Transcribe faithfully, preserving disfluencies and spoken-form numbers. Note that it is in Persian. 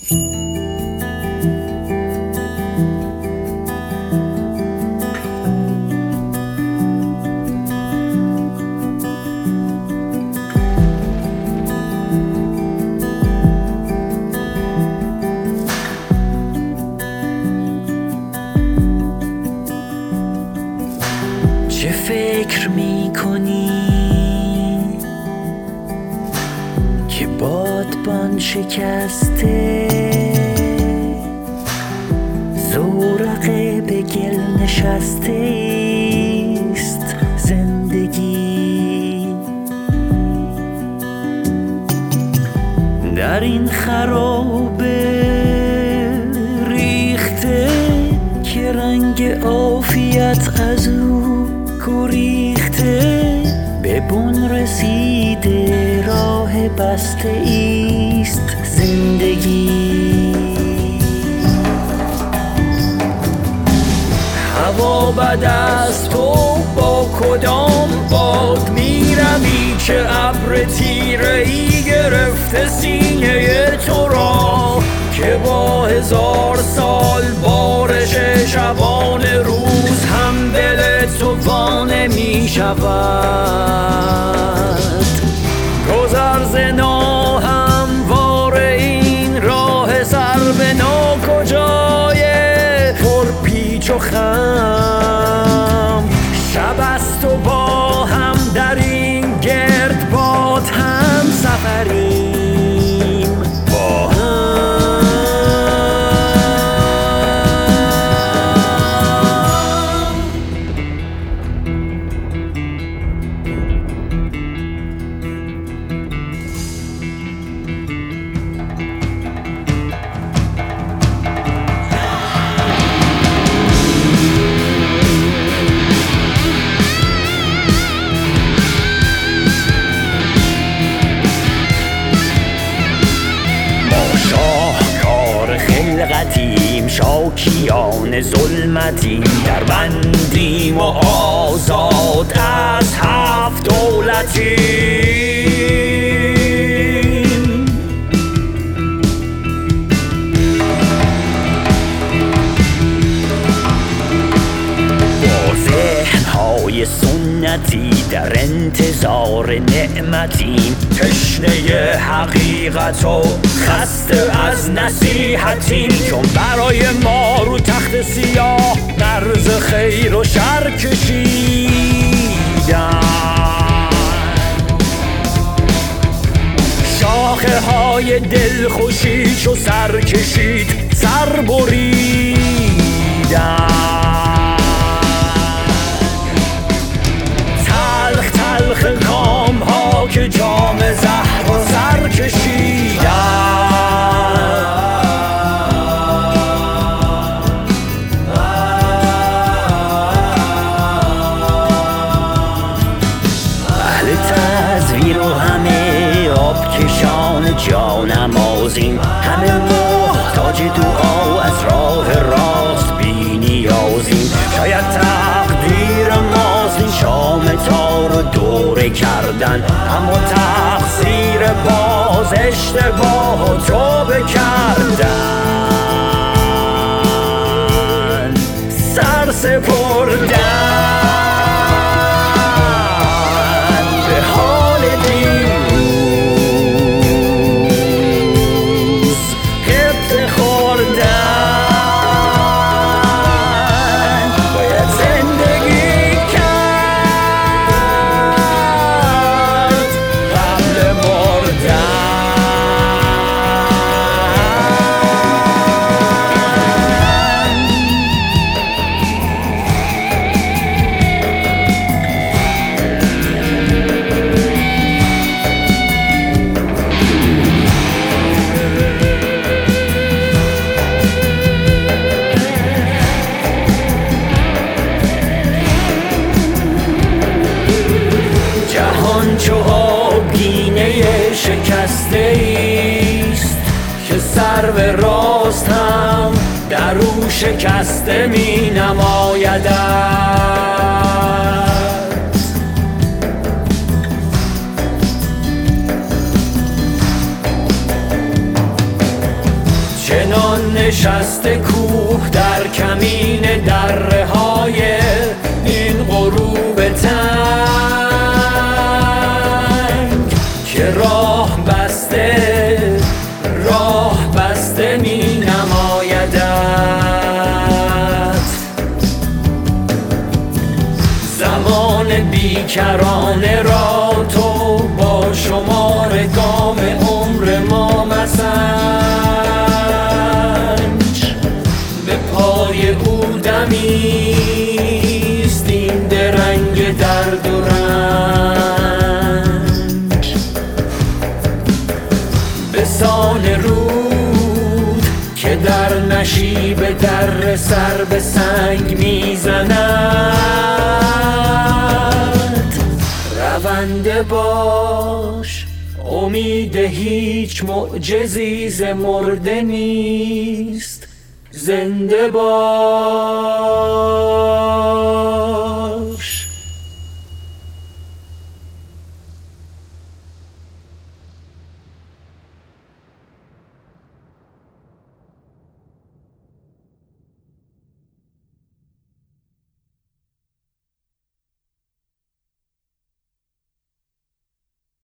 چه فکر میکنی که بادبان شکسته، زورقه به گل نشسته است زندگی. در این خرابه ریخته که رنگ عافیت از او گریخته، به بن رسیده راه بسته ایست زندگی. هوا بد است تو با کدام باد میروی که ابر تیره ای گرفته سینه تو را، که با هزار سال بارش شبان روز هم دل تو وانه می شود. گذر ز ناهموار این راه سر به ناکجای پر پیچ و خم، شب است و با هم در این گردباد هم سفریم با هم. خلقتیم شاکیان ظلمتیم، در بندیم و آزاد از هفت دولتیم. با ذهن‌های سنتی در انتظار نعمتیم، تشنه حقیقت و خسته از نصیحتیم، چون برای ما رو تخت سیاه مرز خیر و شر کشیدن. شاخه های دلخوشی چو سر کشید سر بریدن. تلخ تلخ کام ها که جام زهر و سر کشیدن. اهل تزویر و همه آبکشان جانمازیم، همه محتاج دعا از راه راست بی نیازیم. شاید تقدیر ماست این شام تار و دوره کردن، اما تقصیر باز اشتباه و توبه کردن، سر سپردن به حال دیروز، غبطه خوردن. باید زندگی کرد قبل مردن. چو آبگینه شکسته ایست که سر به راست هم در او شکسته می نمایدد. چنان نشسته کوه در کمین دره های این غروب تنگ که راه بسته راه بسته می نمایدت. زمان بیکرانه را تو با شمار گام عمر ما مسنج. به پای او دمیست این درنگ درد و رنج. به سان رود که در نشیب در سر به سنگ میزند. رونده باش امید هیچ معجزی ز مرده نیست. زنده باش.